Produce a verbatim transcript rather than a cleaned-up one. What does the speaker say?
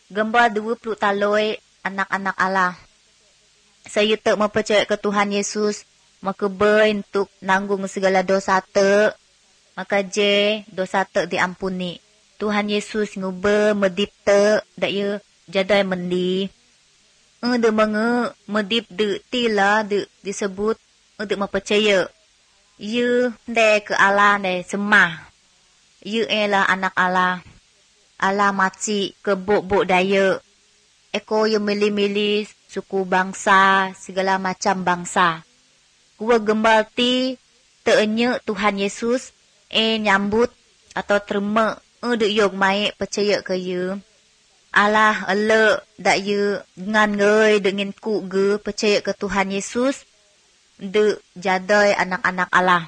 Gambar dua puluh taloi anak-anak Allah. Saya tak mempercayai ke Tuhan Yesus, maka ber untuk nanggung segala dosa tak, maka je dosa tak diampuni. Tuhan Yesus ngubah medip tak, dak ya jadai mendi. Ada mga medip de tila de disebut, ada mempercaya. Ya dek ke Allah dek semah. Ya ialah anak Allah. Allah maci ke bok-bok daya. Eko yang milih-milih suku bangsa, segala macam bangsa. Gua gembal ti teenya Tuhan Yesus eh nyambut atau terima eh duk yok mai percaya ke ye. Allah ele dak ye ngan ngoi dengan ku ge percaya ke Tuhan Yesus de jadai anak-anak Allah.